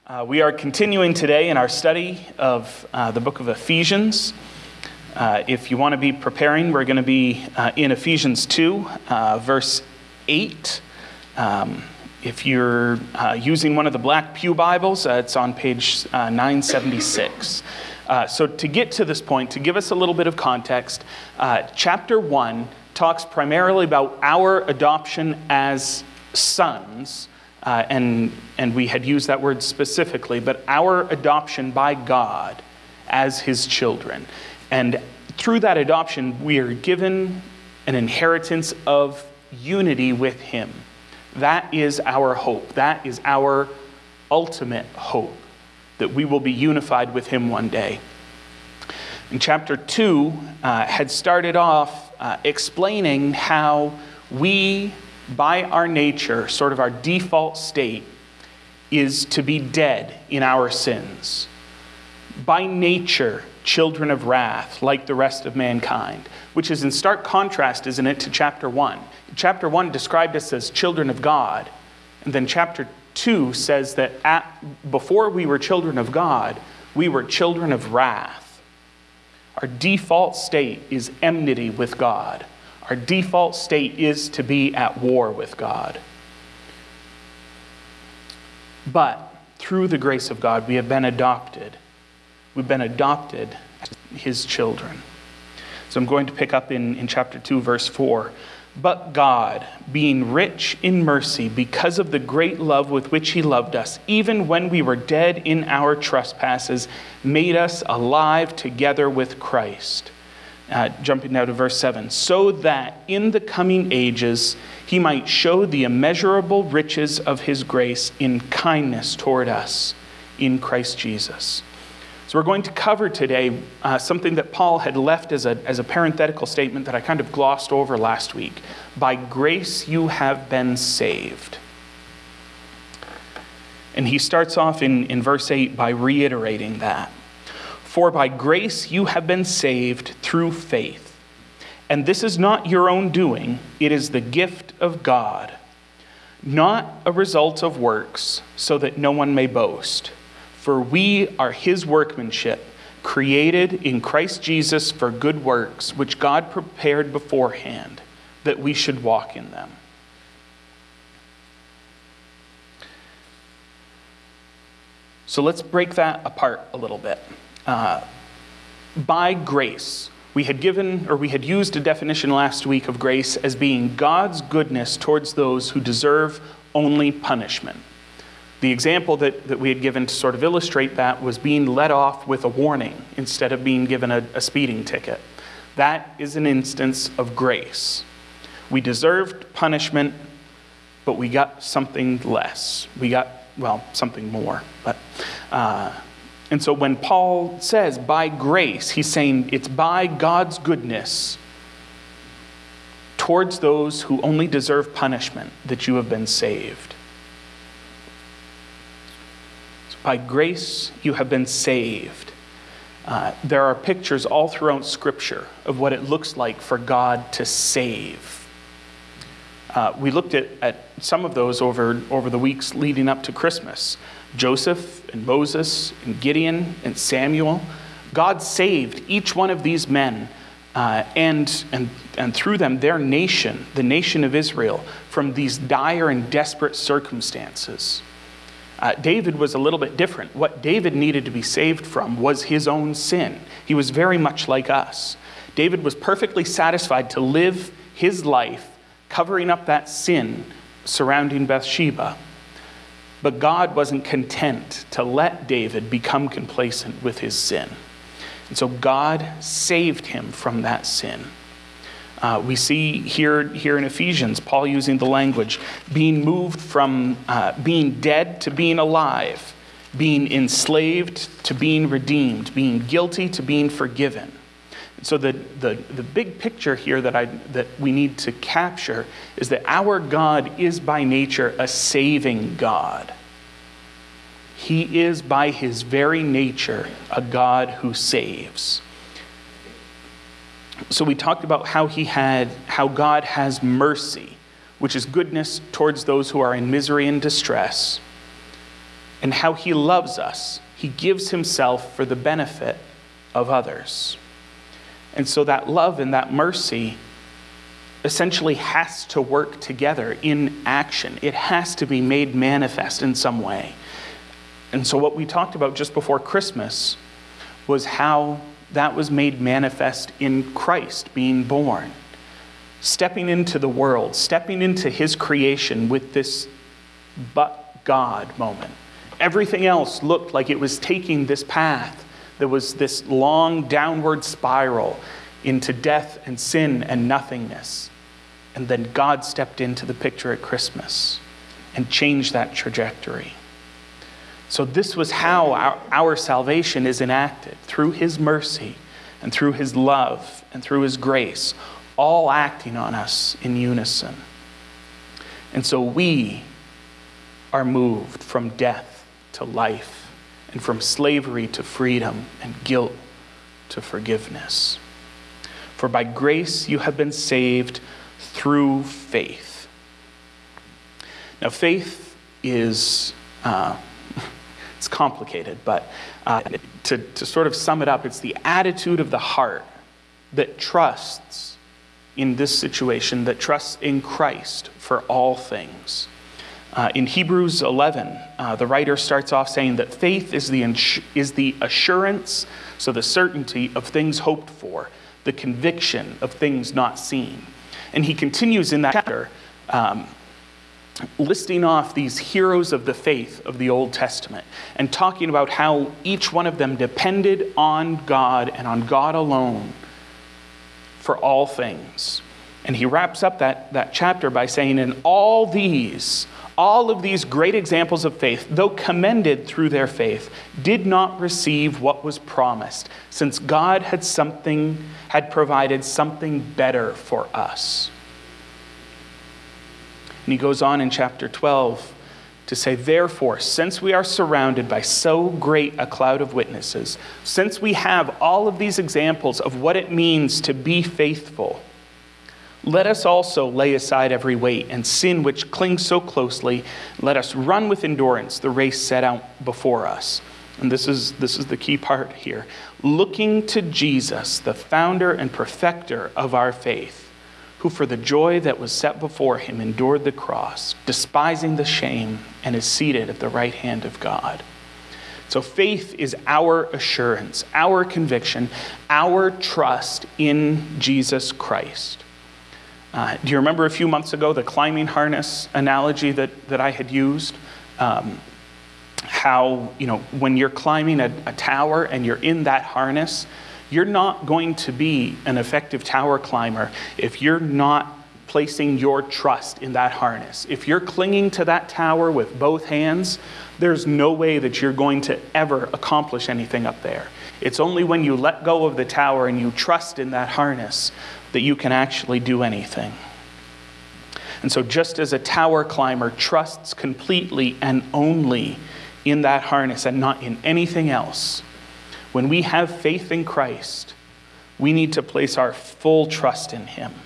We are continuing today in our study of the book of Ephesians. If you want to be preparing, we're going to be in Ephesians 2, verse 8. If you're using one of the Black Pew Bibles, it's on page 976. So to get to this point, to give us a little bit of context, chapter 1 talks primarily about our adoption as sons. And we had used that word specifically, but our adoption by God as his children. And through that adoption, we are given an inheritance of unity with him. That is our hope. That is our ultimate hope, that we will be unified with him one day. And chapter 2 had started off explaining how we, by our nature, sort of our default state, is to be dead in our sins. By nature, children of wrath, like the rest of mankind, which is in stark contrast, isn't it, to chapter 1. Chapter 1 described us as children of God, and then chapter 2 says that before we were children of God, we were children of wrath. Our default state is enmity with God. Our default state is to be at war with God. But through the grace of God, we have been adopted. We've been adopted as his children. So I'm going to pick up in chapter 2, verse 4. But God, being rich in mercy, because of the great love with which he loved us, even when we were dead in our trespasses, made us alive together with Christ. Jumping now to verse 7. So that in the coming ages he might show the immeasurable riches of his grace in kindness toward us in Christ Jesus. So we're going to cover today something that Paul had left as a parenthetical statement that I kind of glossed over last week. By grace you have been saved. And he starts off in verse 8 by reiterating that. For by grace you have been saved through faith. And this is not your own doing, it is the gift of God, not a result of works, so that no one may boast. For we are his workmanship, created in Christ Jesus for good works, which God prepared beforehand, that we should walk in them. So let's break that apart a little bit. By grace, we had used a definition last week of grace as being God's goodness towards those who deserve only punishment. The example that we had given to sort of illustrate that was being let off with a warning instead of being given a speeding ticket. That is an instance of grace. We deserved punishment, but we got something less. We got, something more. And so when Paul says by grace, he's saying it's by God's goodness towards those who only deserve punishment that you have been saved. So by grace, you have been saved. There are pictures all throughout Scripture of what it looks like for God to save. We looked at some of those over the weeks leading up to Christmas. Joseph and Moses and Gideon and Samuel. God saved each one of these men and through them their nation, the nation of Israel, from these dire and desperate circumstances. David was a little bit different. What David needed to be saved from was his own sin. He was very much like us. David was perfectly satisfied to live his life covering up that sin surrounding Bathsheba. But God wasn't content to let David become complacent with his sin. And so God saved him from that sin. We see here in Ephesians, Paul using the language, being moved from being dead to being alive, being enslaved to being redeemed, being guilty to being forgiven. And so the big picture here that we need to capture is that our God is by nature a saving God. He is by his very nature a God who saves. So we talked about how God has mercy, which is goodness towards those who are in misery and distress. and how he loves us. He gives himself for the benefit of others. And so that love and that mercy essentially has to work together in action. It has to be made manifest in some way. And so what we talked about just before Christmas was how that was made manifest in Christ being born, stepping into the world, stepping into his creation with this but God moment. Everything else looked like it was taking this path. There was this long downward spiral into death and sin and nothingness. And then God stepped into the picture at Christmas and changed that trajectory. So this was how our salvation is enacted, through his mercy and through his love and through his grace, all acting on us in unison. And so we are moved from death to life, and from slavery to freedom, and guilt to forgiveness. For by grace you have been saved through faith. Now faith is, it's complicated, but to sort of sum it up, it's the attitude of the heart that trusts in this situation, that trusts in Christ for all things. In Hebrews 11, the writer starts off saying that faith is the assurance, so the certainty of things hoped for, the conviction of things not seen. And he continues in that chapter, listing off these heroes of the faith of the Old Testament and talking about how each one of them depended on God and on God alone for all things. And he wraps up that chapter by saying, and all of these great examples of faith, though commended through their faith, did not receive what was promised, since God had provided something better for us. And he goes on in chapter 12 to say, therefore, since we are surrounded by so great a cloud of witnesses, since we have all of these examples of what it means to be faithful, let us also lay aside every weight and sin which clings so closely. Let us run with endurance the race set out before us. And this is the key part here. Looking to Jesus, the founder and perfecter of our faith, who for the joy that was set before him endured the cross, despising the shame, and is seated at the right hand of God. So faith is our assurance, our conviction, our trust in Jesus Christ. Do you remember a few months ago the climbing harness analogy that I had used? How, when you're climbing a tower and you're in that harness, you're not going to be an effective tower climber if you're not placing your trust in that harness. If you're clinging to that tower with both hands, there's no way that you're going to ever accomplish anything up there. It's only when you let go of the tower and you trust in that harness that you can actually do anything. And so just as a tower climber trusts completely and only in that harness and not in anything else, when we have faith in Christ, we need to place our full trust in him.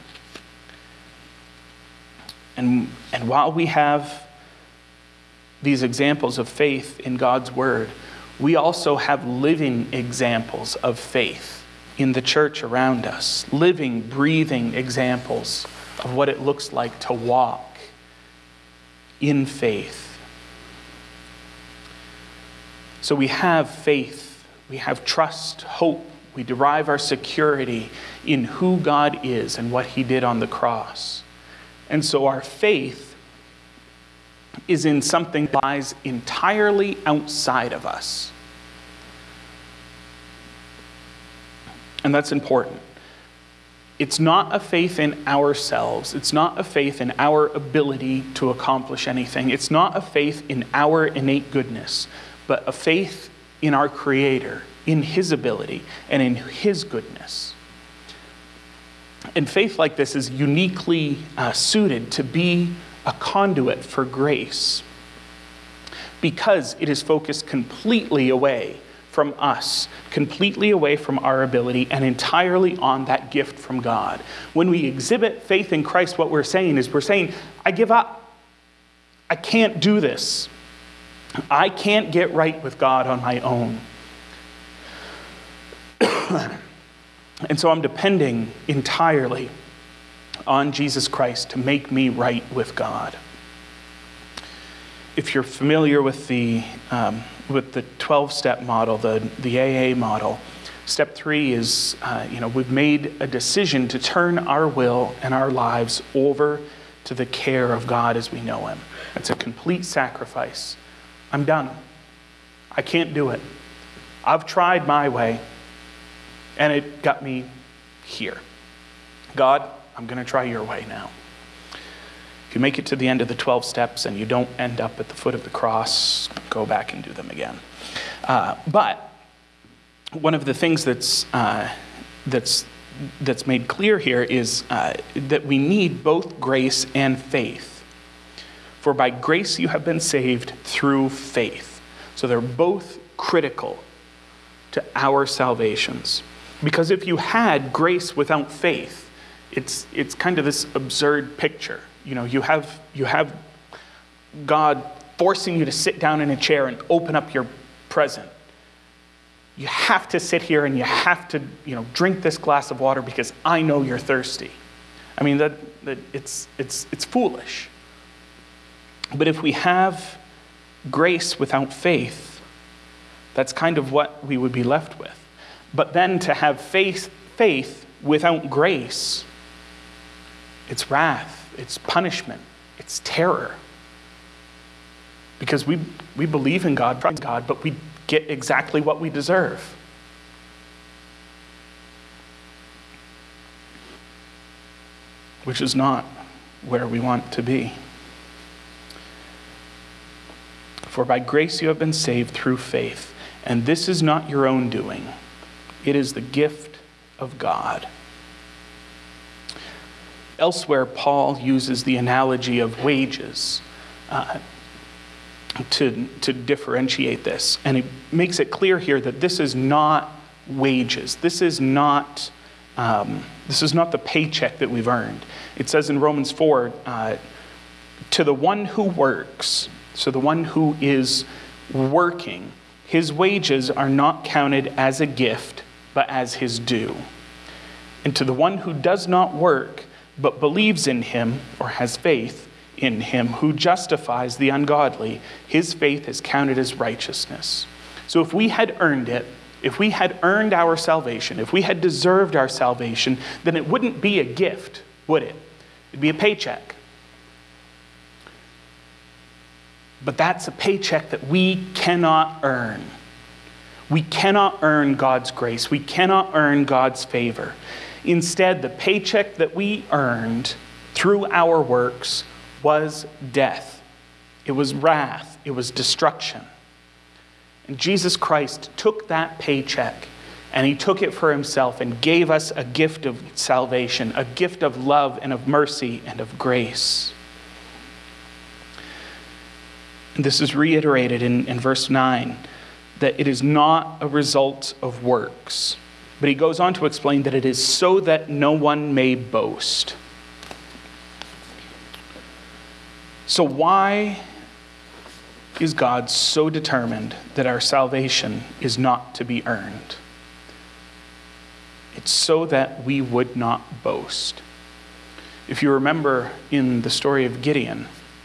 And while we have these examples of faith in God's word, we also have living examples of faith in the church around us, living, breathing examples of what it looks like to walk in faith. So we have faith, we have trust, hope, we derive our security in who God is and what he did on the cross. And so our faith is in something that lies entirely outside of us. And that's important. It's not a faith in ourselves. It's not a faith in our ability to accomplish anything. It's not a faith in our innate goodness, but a faith in our Creator, in his ability, and in his goodness. And faith like this is uniquely suited to be a conduit for grace because it is focused completely away from us, completely away from our ability, and entirely on that gift from God. When we exhibit faith in Christ, what we're saying is I give up. I can't do this. I can't get right with God on my own. And so I'm depending entirely on Jesus Christ to make me right with God. If you're familiar with the 12-step model, the AA model, step 3 is, we've made a decision to turn our will and our lives over to the care of God as we know him. It's a complete sacrifice. I'm done. I can't do it. I've tried my way, and it got me here. God, I'm going to try your way now. If you make it to the end of the 12 steps and you don't end up at the foot of the cross, go back and do them again. But one of the things that's made clear here is that we need both grace and faith. For by grace you have been saved through faith. So they're both critical to our salvations. Because if you had grace without faith, it's kind of this absurd picture. You have God forcing you to sit down in a chair and open up your present. You have to sit here and you have to, drink this glass of water because I know you're thirsty. I mean, that it's foolish. But if we have grace without faith, that's kind of what we would be left with. But then to have faith without grace, it's wrath, it's punishment, it's terror. Because we believe in God, but we get exactly what we deserve. Which is not where we want to be. For by grace you have been saved through faith, and this is not your own doing. It is the gift of God. Elsewhere, Paul uses the analogy of wages to differentiate this. And he makes it clear here that this is not wages. This is not the paycheck that we've earned. It says in Romans 4, to the one who works, so the one who is working, his wages are not counted as a gift, but as his due. And to the one who does not work, but believes in him, or has faith in him, who justifies the ungodly, his faith is counted as righteousness. So if we had earned it, if we had earned our salvation, if we had deserved our salvation, then it wouldn't be a gift, would it? It'd be a paycheck. But that's a paycheck that we cannot earn. We cannot earn God's grace. We cannot earn God's favor. Instead, the paycheck that we earned through our works was death. It was wrath. It was destruction. And Jesus Christ took that paycheck and he took it for himself and gave us a gift of salvation, a gift of love and of mercy and of grace. And this is reiterated in verse 9, that it is not a result of works. But he goes on to explain that it is so that no one may boast. So why is God so determined that our salvation is not to be earned? It's so that we would not boast. If you remember in the story of Gideon,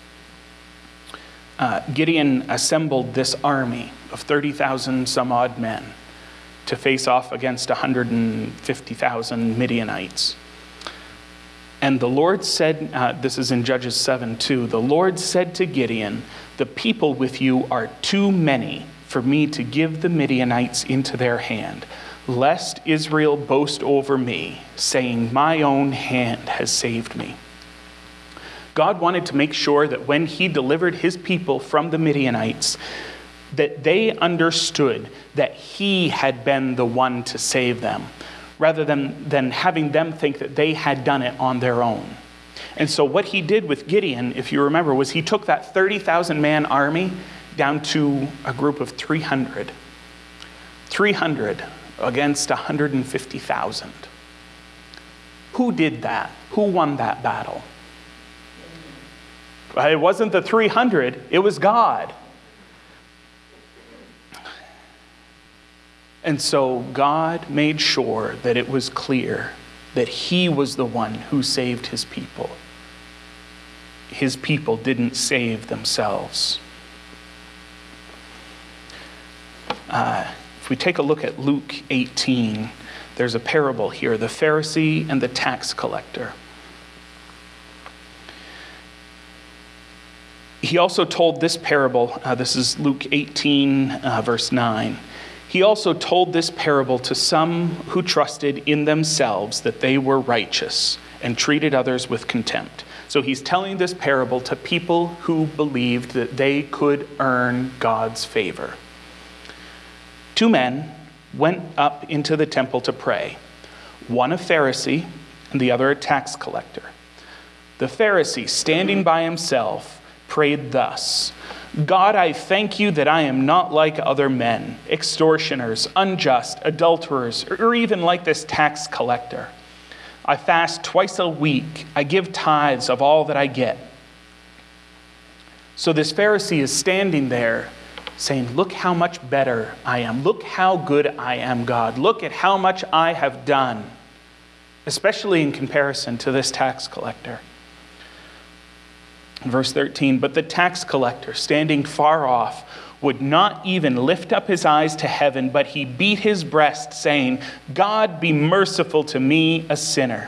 Gideon assembled this army of 30,000 some odd men to face off against 150,000 Midianites. And the Lord said, this is in Judges 7:2, the Lord said to Gideon, the people with you are too many for me to give the Midianites into their hand, lest Israel boast over me, saying, my own hand has saved me. God wanted to make sure that when he delivered his people from the Midianites, that they understood that he had been the one to save them, rather than having them think that they had done it on their own. And so what he did with Gideon, if you remember, was he took that 30,000 man army down to a group of 300. 300 against 150,000. Who did that? Who won that battle? It wasn't the 300, it was God. And so God made sure that it was clear that he was the one who saved his people. His people didn't save themselves. If we take a look at Luke 18, there's a parable here, the Pharisee and the tax collector. He also told this parable, this is Luke 18, verse 9. He also told this parable to some who trusted in themselves that they were righteous and treated others with contempt. So he's telling this parable to people who believed that they could earn God's favor. 2 men went up into the temple to pray, one a Pharisee and the other a tax collector. The Pharisee, standing by himself, prayed thus, God, I thank you that I am not like other men, extortioners, unjust, adulterers, or even like this tax collector. I fast twice a week. I give tithes of all that I get. So this Pharisee is standing there saying, look how much better I am. Look how good I am, God. Look at how much I have done, especially in comparison to this tax collector. Verse 13, but the tax collector, standing far off, would not even lift up his eyes to heaven, but he beat his breast, saying, God, be merciful to me, a sinner.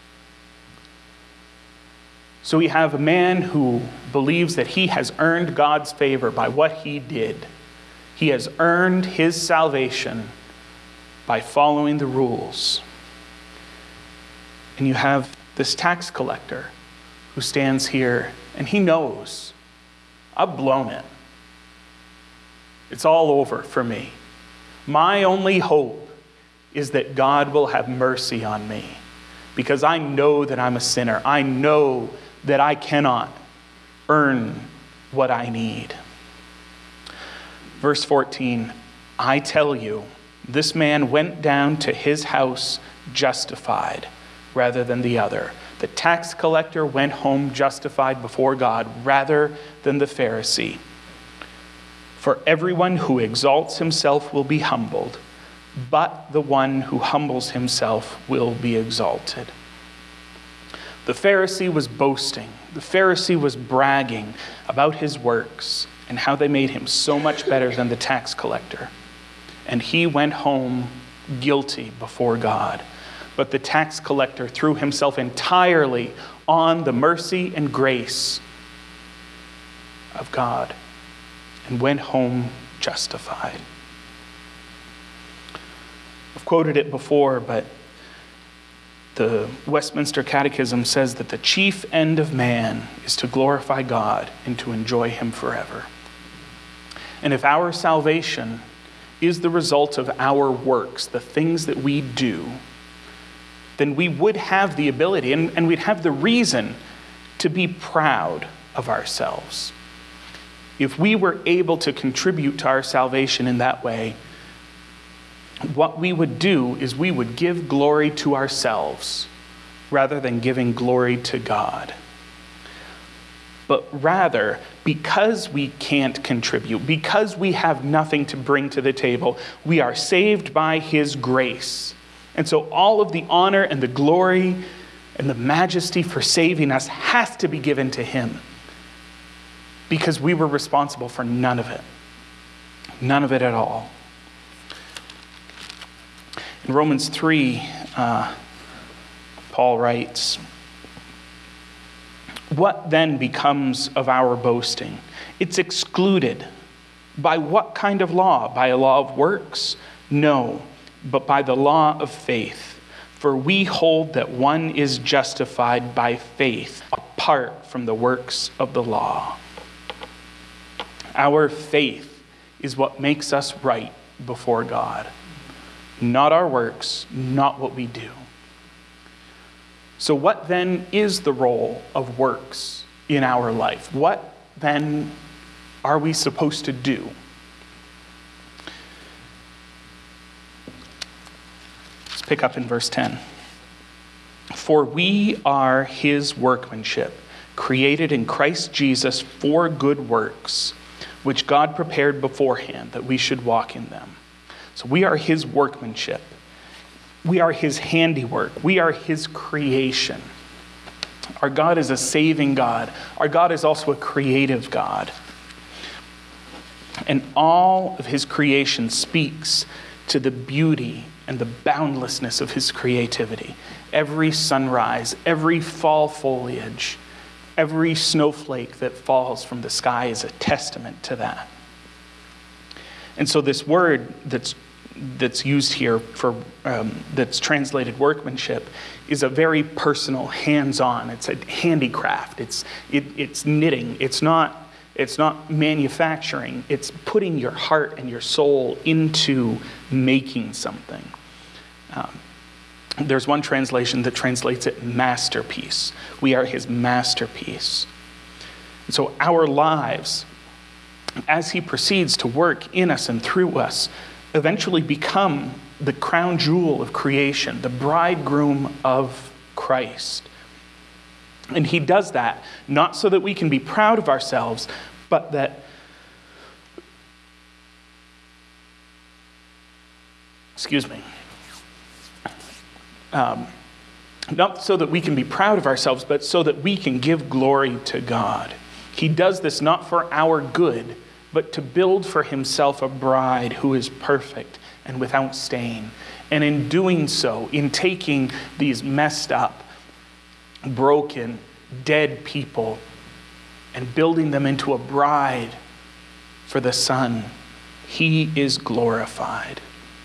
So we have a man who believes that he has earned God's favor by what he did. He has earned his salvation by following the rules. And you have this tax collector who stands here and he knows, I've blown it. It's all over for me. My only hope is that God will have mercy on me because I know that I'm a sinner. I know that I cannot earn what I need. Verse 14, I tell you, this man went down to his house justified rather than the other. The tax collector went home justified before God rather than the Pharisee. For everyone who exalts himself will be humbled, but the one who humbles himself will be exalted. The Pharisee was boasting. The Pharisee was bragging about his works and how they made him so much better than the tax collector. And he went home guilty before God. But the tax collector threw himself entirely on the mercy and grace of God and went home justified. I've quoted it before, but the Westminster Catechism says that the chief end of man is to glorify God and to enjoy him forever. And if our salvation is the result of our works, the things that we do, then we would have the ability and we'd have the reason to be proud of ourselves. If we were able to contribute to our salvation in that way, what we would do is we would give glory to ourselves rather than giving glory to God. But rather, because we can't contribute, because we have nothing to bring to the table, we are saved by his grace. And so all of the honor and the glory and the majesty for saving us has to be given to him, because we were responsible for none of it. None of it at all. In Romans 3, Paul writes, what then becomes of our boasting? It's excluded. By what kind of law? By a law of works? No, but by the law of faith. For we hold that one is justified by faith apart from the works of the law. Our faith is what makes us right before God. Not our works, not what we do. So what then is the role of works in our life? What then are we supposed to do? Let's pick up in verse 10. For we are his workmanship, created in Christ Jesus for good works, which God prepared beforehand that we should walk in them. So we are his workmanship. We are his handiwork. We are his creation. Our God is a saving God. Our God is also a creative God. And all of his creation speaks to the beauty and the boundlessness of his creativity. Every sunrise, every fall foliage, every snowflake that falls from the sky is a testament to that. And so this word that's used here for that's translated workmanship is a very personal, hands-on. It's a handicraft. It's knitting. It's not manufacturing. It's putting your heart and your soul into making something. There's one translation that translates it masterpiece. We are his masterpiece. And so our lives, as he proceeds to work in us and through us, eventually become the crown jewel of creation, the bridegroom of Christ. And he does that not so that we can be proud of ourselves, but that not so that we can be proud of ourselves, but so that we can give glory to God. He does this not for our good, but to build for himself a bride who is perfect and without stain. And in doing so, in taking these messed up, broken, dead people and building them into a bride for the Son, he is glorified.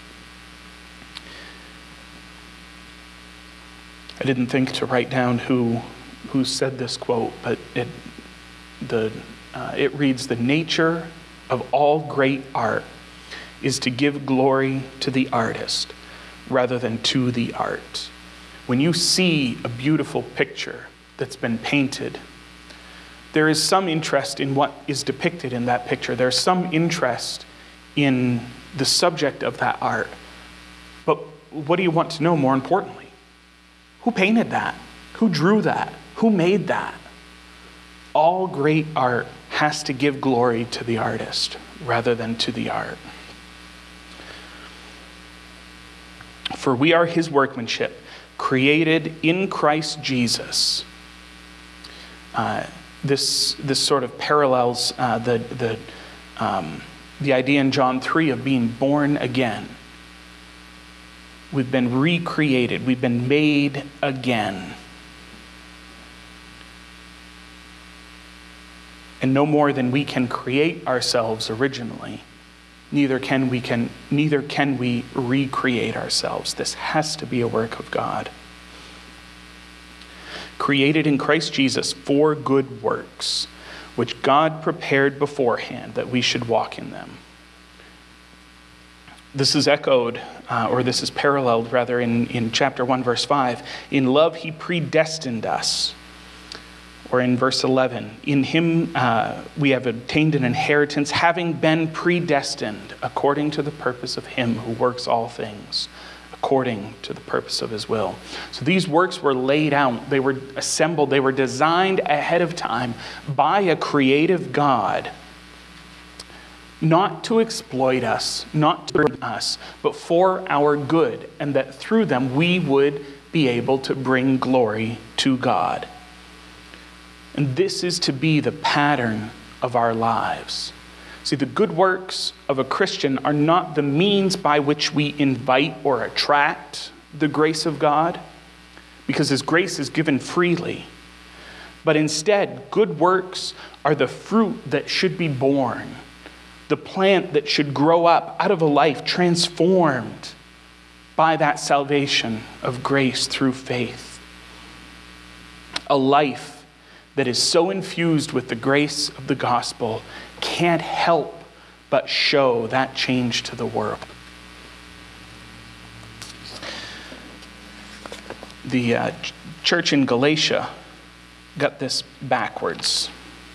I didn't think to write down who said this quote, but it reads, "The nature of all great art is to give glory to the artist rather than to the art." When you see a beautiful picture that's been painted, there is some interest in what is depicted in that picture. There's some interest in the subject of that art. But what do you want to know more importantly? Who painted that? Who drew that? Who made that? All great art has to give glory to the artist rather than to the art. For we are his workmanship, created in Christ Jesus. This sort of parallels the idea in John 3 of being born again. We've been recreated. We've been made again. And no more than we can create ourselves originally, neither can we recreate ourselves. This has to be a work of God. Created in Christ Jesus for good works, which God prepared beforehand that we should walk in them. This is echoed, or this is paralleled rather in chapter 1, verse 5. In love, he predestined us. Or in verse 11, in him we have obtained an inheritance, having been predestined according to the purpose of him who works all things, according to the purpose of his will. So these works were laid out, they were assembled, they were designed ahead of time by a creative God, not to exploit us, not to bring us, but for our good, and that through them we would be able to bring glory to God. And this is to be the pattern of our lives. See, the good works of a Christian are not the means by which we invite or attract the grace of God, because his grace is given freely. But instead, good works are the fruit that should be born, the plant that should grow up out of a life transformed by that salvation of grace through faith. A life that is so infused with the grace of the gospel can't help but show that change to the world. The church in Galatia got this backwards.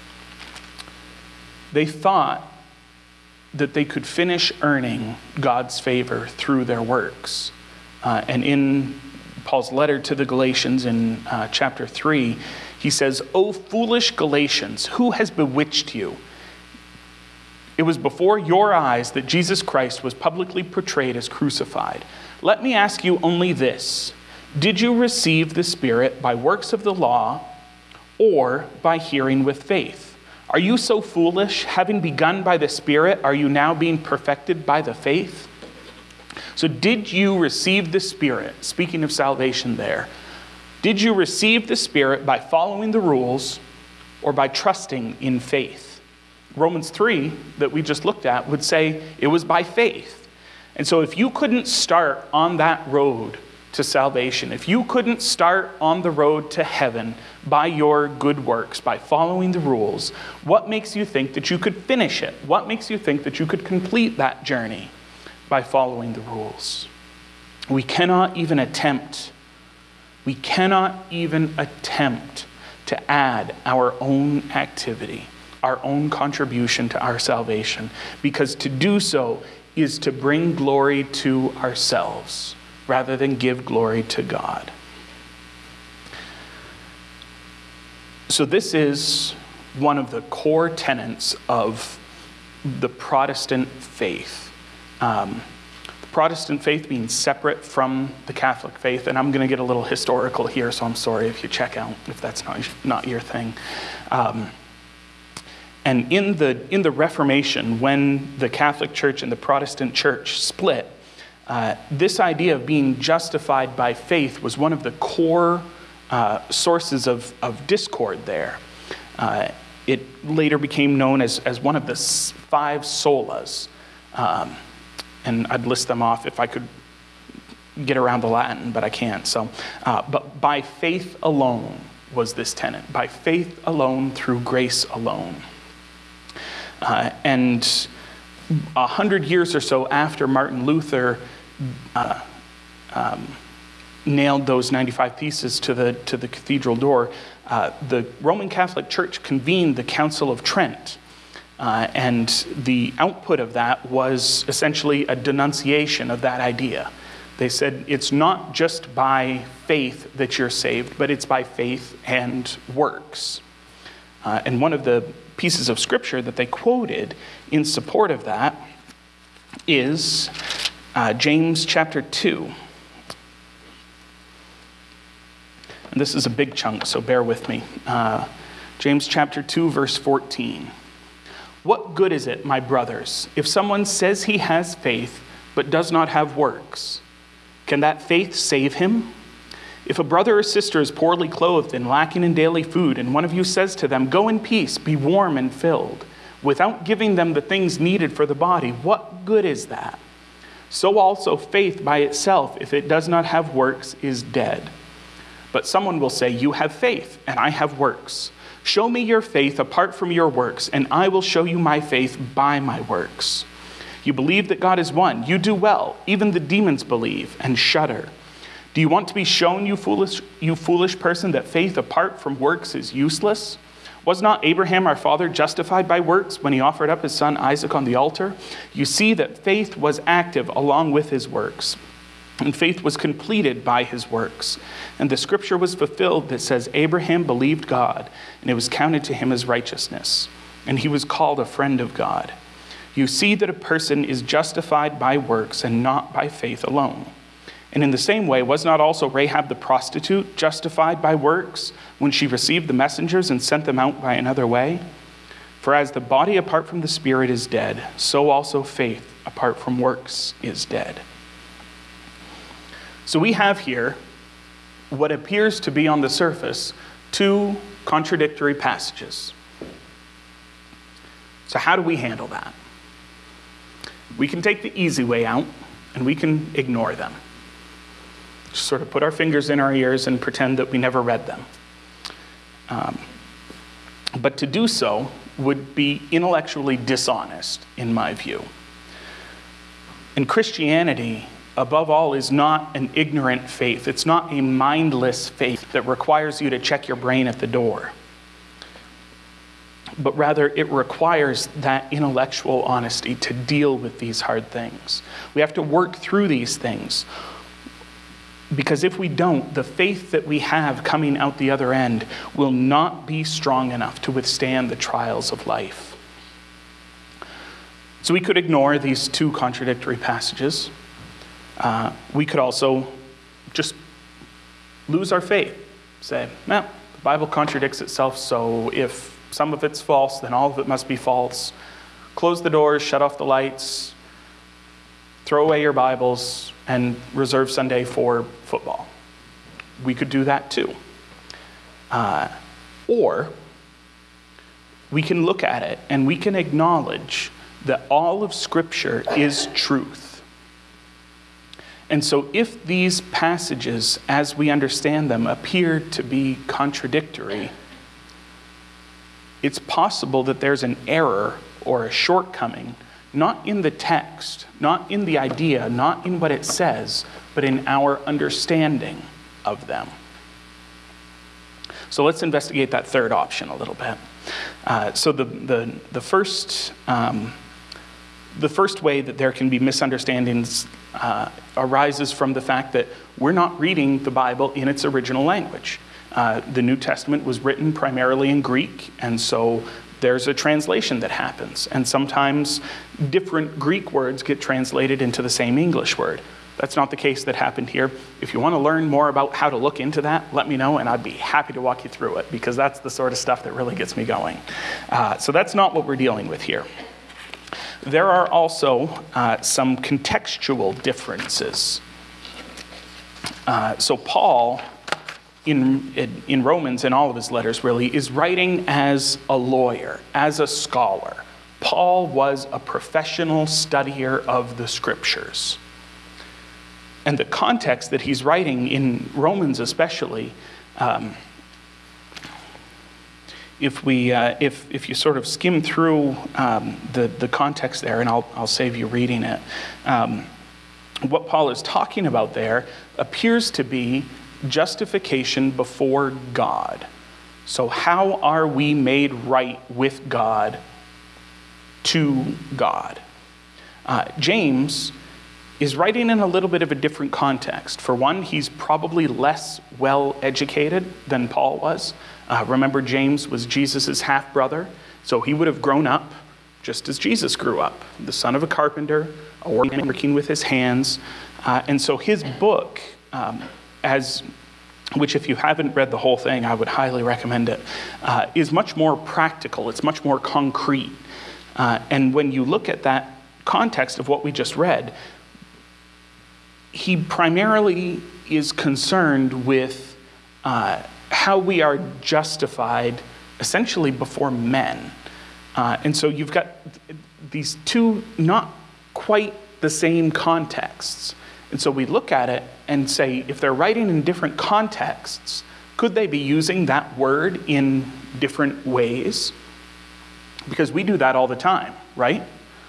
They thought that they could finish earning God's favor through their works. And in Paul's letter to the Galatians in chapter 3, he says, "O foolish Galatians, who has bewitched you? It was before your eyes that Jesus Christ was publicly portrayed as crucified. Let me ask you only this. Did you receive the Spirit by works of the law or by hearing with faith? Are you so foolish? Having begun by the Spirit, are you now being perfected by the faith? So did you receive the Spirit? Speaking of salvation there. Did you receive the Spirit by following the rules or by trusting in faith? Romans 3 that we just looked at would say it was by faith. And so if you couldn't start on that road to salvation, if you couldn't start on the road to heaven by your good works, by following the rules, what makes you think that you could finish it? What makes you think that you could complete that journey by following the rules? We cannot even attempt to add our own activity, our own contribution to our salvation, because to do so is to bring glory to ourselves rather than give glory to God. So this is one of the core tenets of the Protestant faith. The Protestant faith being separate from the Catholic faith, and I'm going to get a little historical here, so I'm sorry if you check out if that's not your thing. And in the Reformation, when the Catholic Church and the Protestant Church split, this idea of being justified by faith was one of the core sources of discord there. It later became known as one of the 5 solas. And I'd list them off if I could get around the Latin, but I can't. So, but by faith alone was this tenet. By faith alone, through grace alone. And 100 years or so after Martin Luther nailed those 95 Theses to the cathedral door, the Roman Catholic Church convened the Council of Trent. And the output of that was essentially a denunciation of that idea. They said it's not just by faith that you're saved, but it's by faith and works. And one of the pieces of scripture that they quoted in support of that is James chapter 2. And this is a big chunk, so bear with me. James chapter 2, verse 14. What good is it, my brothers, if someone says he has faith but does not have works? Can that faith save him? If a brother or sister is poorly clothed and lacking in daily food, and one of you says to them, "Go in peace, be warm and filled," without giving them the things needed for the body, what good is that? So also faith by itself, if it does not have works, is dead. But someone will say, "You have faith, and I have works. Show me your faith apart from your works, and I will show you my faith by my works. You believe that God is one. You do well. Even the demons believe and shudder. Do you want to be shown, you foolish person, that faith apart from works is useless? Was not Abraham our father justified by works when he offered up his son Isaac on the altar? You see that faith was active along with his works. And faith was completed by his works. And the scripture was fulfilled that says, Abraham believed God, and it was counted to him as righteousness. And he was called a friend of God. You see that a person is justified by works and not by faith alone. And in the same way, was not also Rahab the prostitute justified by works when she received the messengers and sent them out by another way? For as the body apart from the spirit is dead, so also faith apart from works is dead. So we have here what appears to be on the surface 2 contradictory passages. So how do we handle that? We can take the easy way out and we can ignore them. Just sort of put our fingers in our ears and pretend that we never read them. But to do so would be intellectually dishonest, in my view. And Christianity, above all, is not an ignorant faith. It's not a mindless faith that requires you to check your brain at the door. But rather, it requires that intellectual honesty to deal with these hard things. We have to work through these things. Because if we don't, the faith that we have coming out the other end will not be strong enough to withstand the trials of life. So we could ignore these two contradictory passages. We could also just lose our faith. Say, well, the Bible contradicts itself, so if some of it's false, then all of it must be false. Close the doors, shut off the lights, throw away your Bibles, and reserve Sunday for football. We could do that too. Or we can look at it and we can acknowledge that all of Scripture is truth. And so if these passages, as we understand them, appear to be contradictory, it's possible that there's an error or a shortcoming, not in the text, not in the idea, not in what it says, but in our understanding of them. So let's investigate that third option a little bit. So the first way that there can be misunderstandings arises from the fact that we're not reading the Bible in its original language. The New Testament was written primarily in Greek, and so there's a translation that happens. And sometimes different Greek words get translated into the same English word. That's not the case that happened here. If you want to learn more about how to look into that, let me know, and I'd be happy to walk you through it, because that's the sort of stuff that really gets me going. So that's not what we're dealing with here. There are also some contextual differences. So Paul, in Romans, in all of his letters really, is writing as a lawyer, as a scholar. Paul was a professional studier of the Scriptures. And the context that he's writing in Romans especially, if you sort of skim through the context there, and I'll save you reading it, what Paul is talking about there appears to be justification before God. So how are we made right with God to God? James is writing in a little bit of a different context. For one, he's probably less well-educated than Paul was. Remember, James was Jesus' half-brother, so he would have grown up just as Jesus grew up, the son of a carpenter, working with his hands. And so his book, which if you haven't read the whole thing, I would highly recommend it, is much more practical. It's much more concrete. And when you look at that context of what we just read, he primarily is concerned with how we are justified essentially before men. And so you've got these two not quite the same contexts. And so we look at it and say, if they're writing in different contexts, could they be using that word in different ways? Because we do that all the time, right?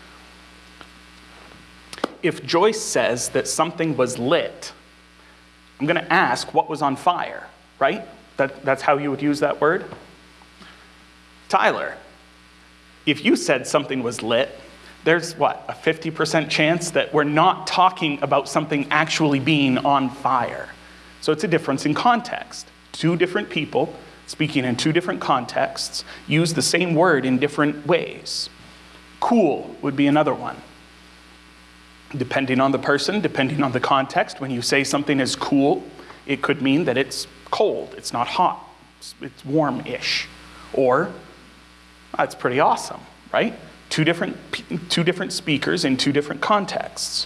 If Joyce says that something was lit, I'm going to ask what was on fire, right? That's how you would use that word. Tyler, if you said something was lit, there's what, a 50% chance that we're not talking about something actually being on fire. So it's a difference in context. Two different people speaking in two different contexts use the same word in different ways. Cool would be another one. Depending on the person, depending on the context, when you say something is cool, it could mean that it's cold, it's not hot, it's warm-ish. Or, that's pretty awesome, right? Two different speakers in two different contexts.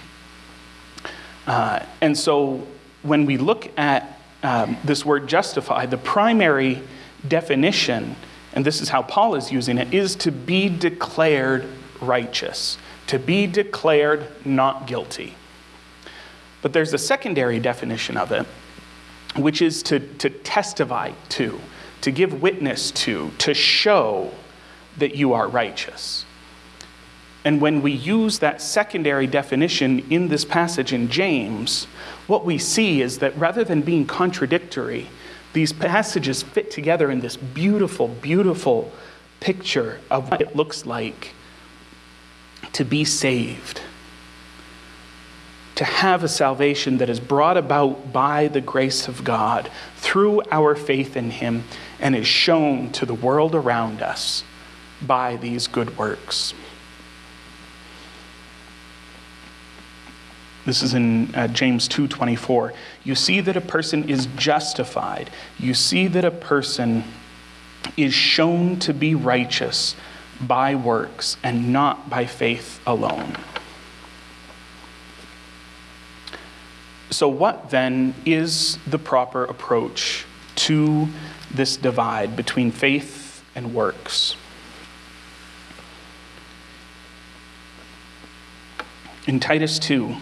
And so when we look at this word justify, the primary definition, and this is how Paul is using it, is to be declared righteous, to be declared not guilty. But there's a secondary definition of it, which is to testify to give witness to show that you are righteous. And when we use that secondary definition in this passage in James, what we see is that rather than being contradictory, these passages fit together in this beautiful, beautiful picture of what it looks like to be saved, to have a salvation that is brought about by the grace of God through our faith in Him and is shown to the world around us by these good works. This is in James 2:24. You see that a person is justified. You see that a person is shown to be righteous by works and not by faith alone. So what then is the proper approach to this divide between faith and works? In Titus 2,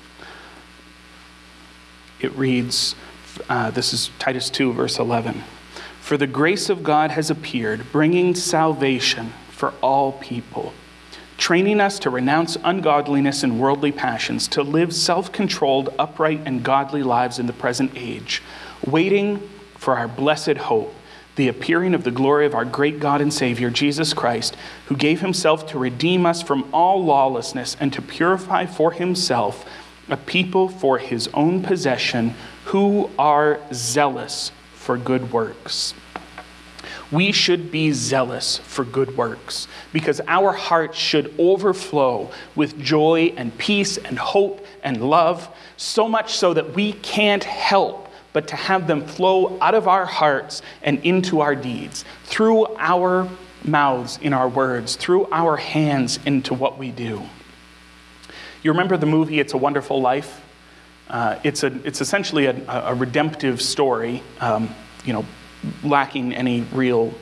it reads, this is Titus 2, verse 11. For the grace of God has appeared, bringing salvation for all people, training us to renounce ungodliness and worldly passions, to live self-controlled, upright, and godly lives in the present age, waiting for our blessed hope, the appearing of the glory of our great God and Savior, Jesus Christ, who gave himself to redeem us from all lawlessness and to purify for himself a people for his own possession who are zealous for good works. We should be zealous for good works because our hearts should overflow with joy and peace and hope and love, so much so that we can't help but to have them flow out of our hearts and into our deeds, through our mouths in our words, through our hands into what we do. You remember the movie It's a Wonderful Life? It's essentially a redemptive story, lacking any real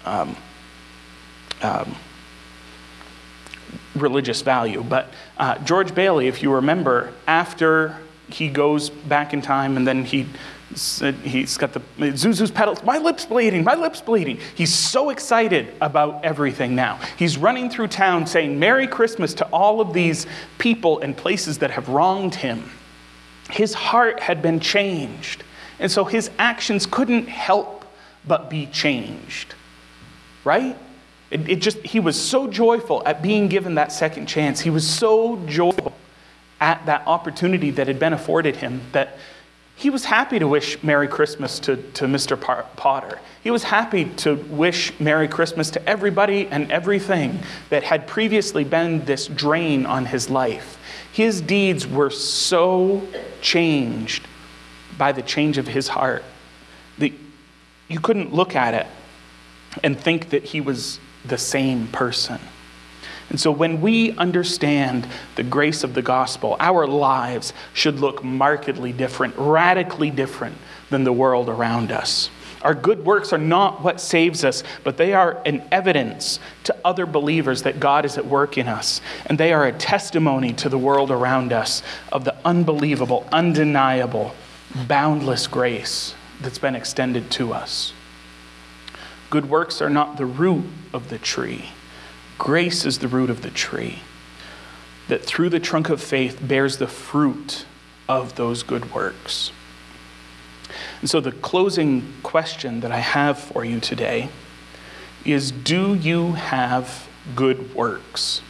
religious value. But George Bailey, if you remember, after he goes back in time and then he's got the Zuzu's pedals, my lip's bleeding. He's so excited about everything now. He's running through town saying Merry Christmas to all of these people and places that have wronged him. His heart had been changed. And so his actions couldn't help but be changed. Right? He was so joyful at being given that second chance. He was so joyful at that opportunity that had been afforded him that he was happy to wish Merry Christmas to Mr. Potter. He was happy to wish Merry Christmas to everybody and everything that had previously been this drain on his life. His deeds were so changed by the change of his heart that you couldn't look at it and think that he was the same person. And so when we understand the grace of the gospel, our lives should look markedly different, radically different than the world around us. Our good works are not what saves us, but they are an evidence to other believers that God is at work in us. And they are a testimony to the world around us of the unbelievable, undeniable, boundless grace that's been extended to us. Good works are not the root of the tree. Grace is the root of the tree that through the trunk of faith bears the fruit of those good works. And so the closing question that I have for you today is, do you have good works?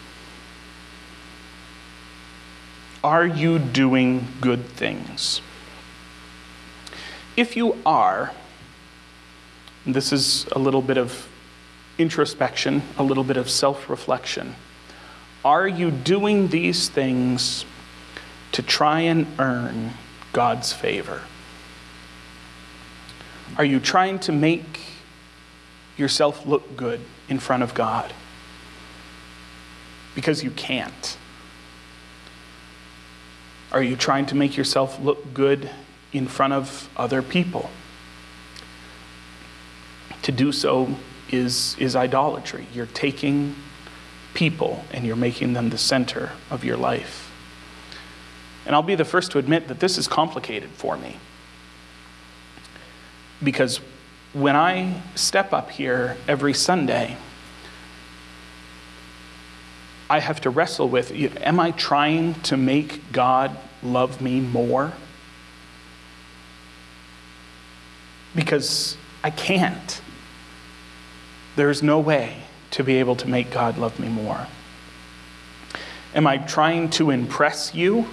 Are you doing good things? If you are, and this is a little bit of introspection, a little bit of self-reflection. Are you doing these things to try and earn God's favor? Are you trying to make yourself look good in front of God? Because you can't. Are you trying to make yourself look good in front of other people? To do so is idolatry. You're taking people and you're making them the center of your life. And I'll be the first to admit that this is complicated for me. Because when I step up here every Sunday, I have to wrestle with, am I trying to make God love me more? Because I can't. There's no way to be able to make God love me more. Am I trying to impress you?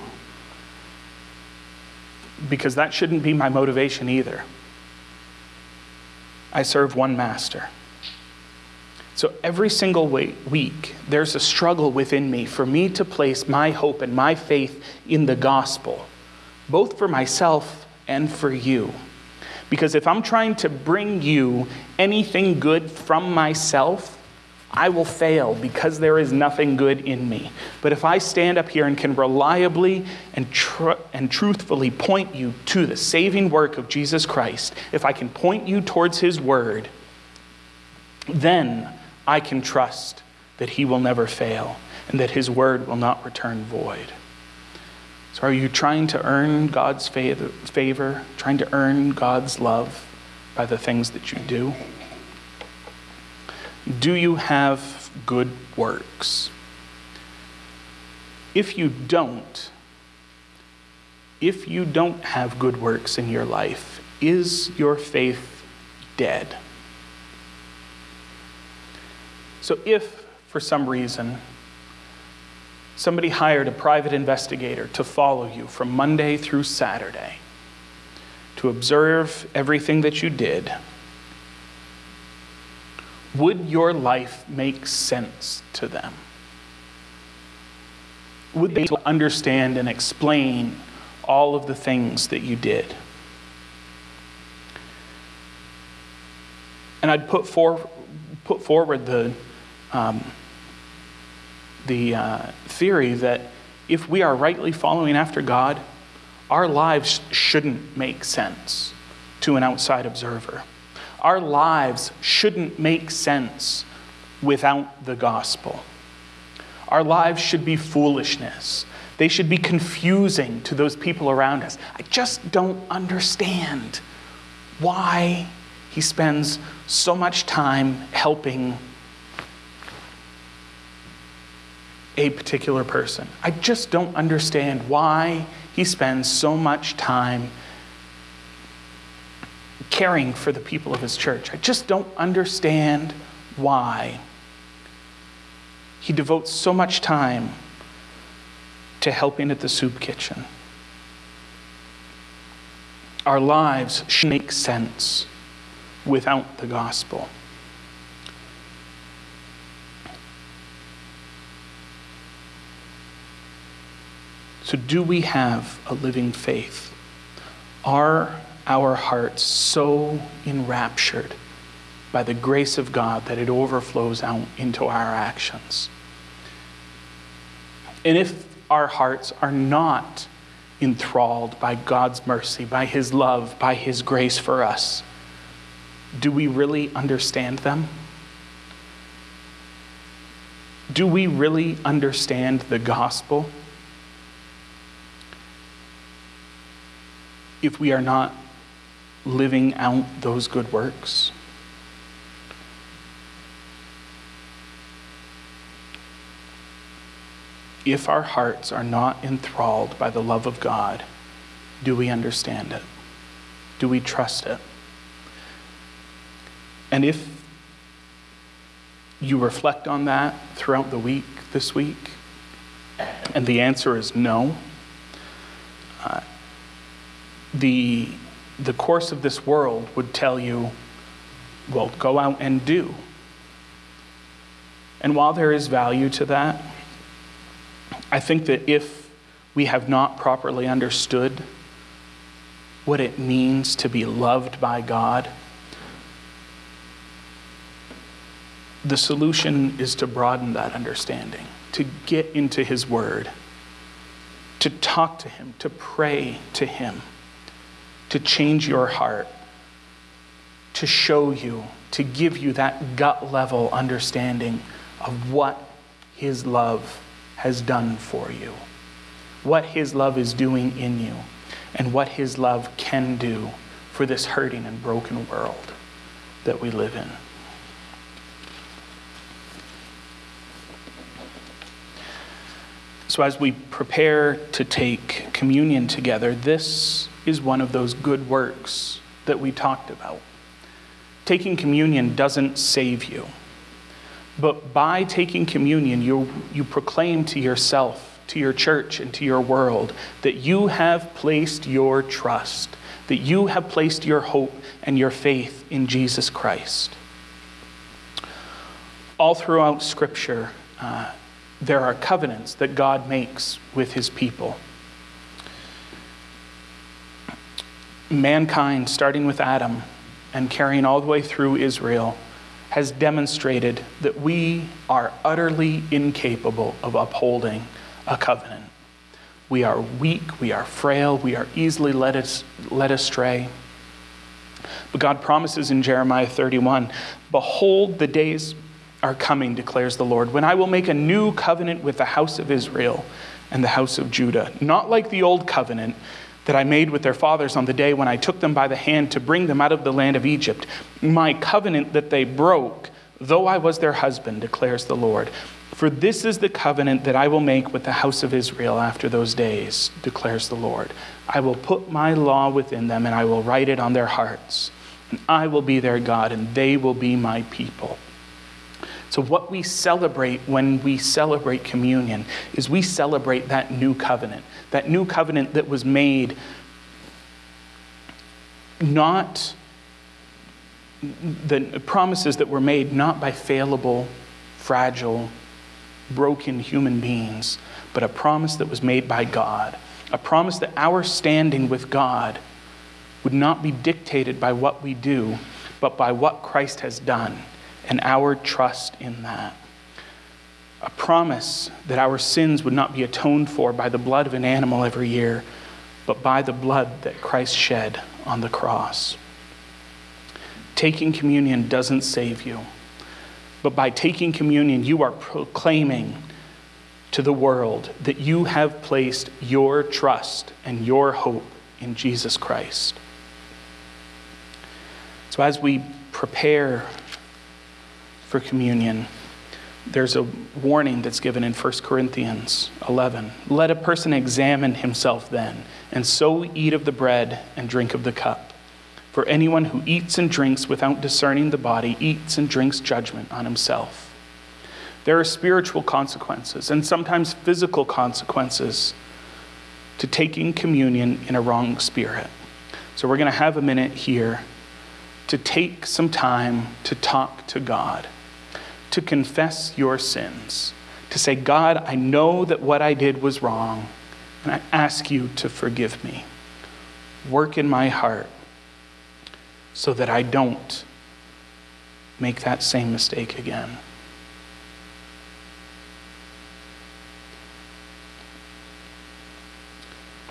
Because that shouldn't be my motivation either. I serve one master. So every single week, there's a struggle within me for me to place my hope and my faith in the gospel, both for myself and for you. Because if I'm trying to bring you anything good from myself, I will fail because there is nothing good in me. But if I stand up here and can reliably and truthfully point you to the saving work of Jesus Christ, if I can point you towards his word, then I can trust that he will never fail and that his word will not return void. So are you trying to earn God's favor, trying to earn God's love by the things that you do? Do you have good works? If you don't have good works in your life, is your faith dead? So if, for some reason, somebody hired a private investigator to follow you from Monday through Saturday, to observe everything that you did, would your life make sense to them? Would they understand and explain all of the things that you did? And I'd put forward the theory that if we are rightly following after God, our lives shouldn't make sense to an outside observer. Our lives shouldn't make sense without the gospel. Our lives should be foolishness. They should be confusing to those people around us. I just don't understand why he spends so much time helping a particular person. I just don't understand why he spends so much time caring for the people of his church. I just don't understand why he devotes so much time to helping at the soup kitchen. Our lives should make sense without the gospel. So do we have a living faith? Are our hearts so enraptured by the grace of God that it overflows out into our actions? And if our hearts are not enthralled by God's mercy, by his love, by his grace for us, do we really understand them? Do we really understand the gospel? If we are not living out those good works? If our hearts are not enthralled by the love of God, do we understand it? Do we trust it? And if you reflect on that throughout the week, this week, and the answer is no, the course of this world would tell you, well, go out and do. And while there is value to that, I think that if we have not properly understood what it means to be loved by God, the solution is to broaden that understanding, to get into his word, to talk to him, to pray to him, to change your heart, to show you, to give you that gut level understanding of what his love has done for you, what his love is doing in you, and what his love can do for this hurting and broken world that we live in. So as we prepare to take communion together, this is one of those good works that we talked about. Taking communion doesn't save you. But by taking communion, you proclaim to yourself, to your church, and to your world that you have placed your trust, that you have placed your hope and your faith in Jesus Christ. All throughout Scripture, there are covenants that God makes with his people. Mankind, starting with Adam and carrying all the way through Israel, has demonstrated that we are utterly incapable of upholding a covenant. We are weak, we are frail, we are easily led astray. But God promises in Jeremiah 31, "Behold, the days are coming, declares the Lord, when I will make a new covenant with the house of Israel and the house of Judah, not like the old covenant that I made with their fathers on the day when I took them by the hand to bring them out of the land of Egypt, my covenant that they broke, though I was their husband, declares the Lord. For this is the covenant that I will make with the house of Israel after those days, declares the Lord. I will put my law within them, and I will write it on their hearts. And I will be their God, and they will be my people." So what we celebrate when we celebrate communion is we celebrate that new covenant that was made not, the promises that were made not by fallible, fragile, broken human beings, but a promise that was made by God. A promise that our standing with God would not be dictated by what we do, but by what Christ has done and our trust in that. A promise that our sins would not be atoned for by the blood of an animal every year, but by the blood that Christ shed on the cross. Taking communion doesn't save you, but by taking communion, you are proclaiming to the world that you have placed your trust and your hope in Jesus Christ. So as we prepare for communion, there's a warning that's given in 1 Corinthians 11. "Let a person examine himself then, and so eat of the bread and drink of the cup. For anyone who eats and drinks without discerning the body eats and drinks judgment on himself." There are spiritual consequences and sometimes physical consequences to taking communion in a wrong spirit. So we're going to have a minute here to take some time to talk to God, to confess your sins, to say, "God, I know that what I did was wrong, and I ask you to forgive me. Work in my heart so that I don't make that same mistake again."